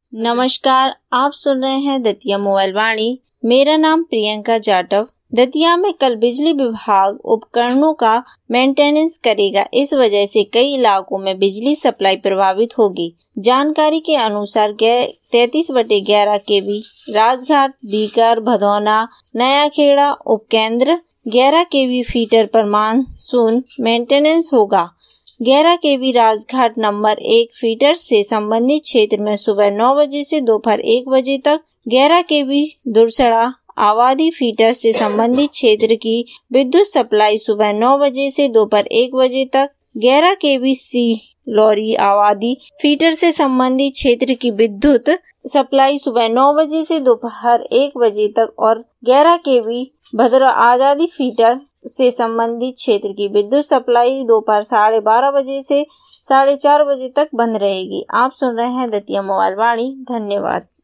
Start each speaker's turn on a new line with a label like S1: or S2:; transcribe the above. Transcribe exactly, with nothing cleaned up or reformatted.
S1: नमस्कार, आप सुन रहे हैं दतिया मोबाइल वाणी। मेरा नाम प्रियंका जाटव। दतिया में कल बिजली विभाग उपकरणों का मेंटेनेंस करेगा। इस वजह से कई इलाकों में बिजली सप्लाई प्रभावित होगी। जानकारी के अनुसार तैतीस बटे ग्यारह K V Rajghat, beaker, Bhadauna, नया खेड़ा उपकेंद्र ग्यारह के वी फीडर पर मानसून मेंटेनेंस होगा। ग्यारह के वी राजघाट नंबर एक फीडर से संबंधित क्षेत्र में सुबह नौ बजे से दोपहर एक बजे तक, ग्यारह के वी दुरसड़ा आबादी फीडर से संबंधित क्षेत्र की विद्युत सप्लाई सुबह नौ बजे से दोपहर एक बजे तक, ग्यारह के वी सी लौरी आबादी फीडर से संबंधित क्षेत्र की विद्युत सप्लाई सुबह नौ बजे से दोपहर एक बजे तक और ग्यारह के वी भद्र आजादी फीडर से संबंधित क्षेत्र की विद्युत सप्लाई दोपहर साढ़े बारह बजे से साढ़े चार बजे तक बंद रहेगी। आप सुन रहे हैं दतिया मोबाइल वाणी। धन्यवाद।